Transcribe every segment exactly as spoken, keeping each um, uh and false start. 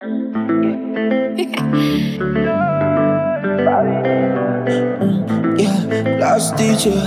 Yeah, class teacher.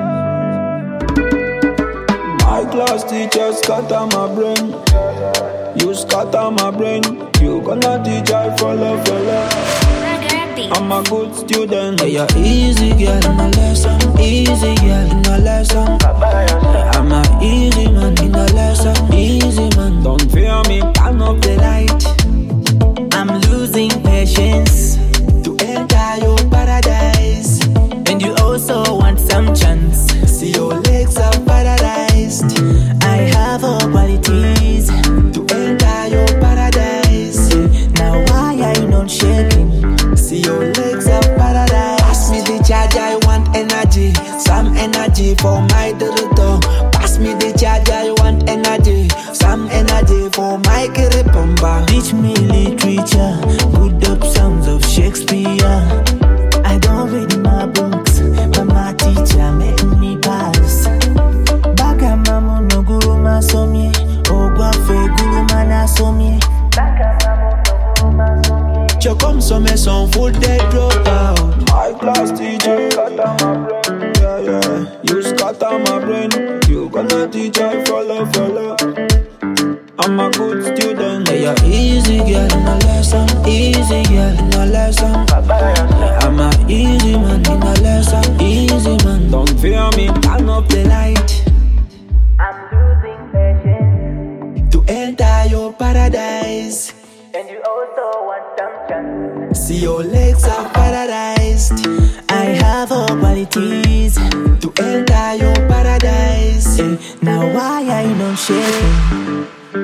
My class teacher scatter my brain. You scatter my brain. You gonna teach I follow, follow. I'm a good student. Yeah, you're easy girl in a lesson. Easy girl in a lesson. I'm a easy man in a lesson. Easy man, don't fear me, turn up the light. I'm losing patience to enter your paradise. And you also want some chance. See your legs are paradised. I have all qualities to enter your paradise. Now why are you not shaking? See your legs are paradise. Pass me the charge, I want energy. Some energy for my dodo. Pass me the charge, I want energy. Some energy for my kiripamba. Teach me literature, good up songs of Shakespeare. I don't read my books, but my teacher make me pass. Baka mamu no guru masomye, ogwa fe guru manasomye. Comme some son full day drop out. My class teacher scatter my brain. Yeah, yeah. You scatter my brain. You gonna teach I follow, follow. I'm a good student. Yeah, you're easy girl in a lesson. Easy girl in a lesson. I'm a easy man in a lesson. Easy man, don't fear me, turn up the light. I'm losing patience to enter your paradise. And you also want some chance. See your legs are paradised. I have all qualities to enter your paradise. eh, Now why are you not shaking?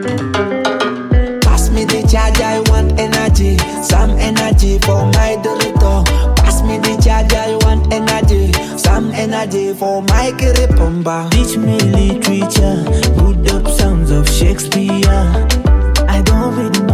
Pass me the charge, I want energy. Some energy for my Dorito. Pass me the charge, I want energy. Some energy for my kiripamba. Teach me literature, good up sounds of Shakespeare. I don't read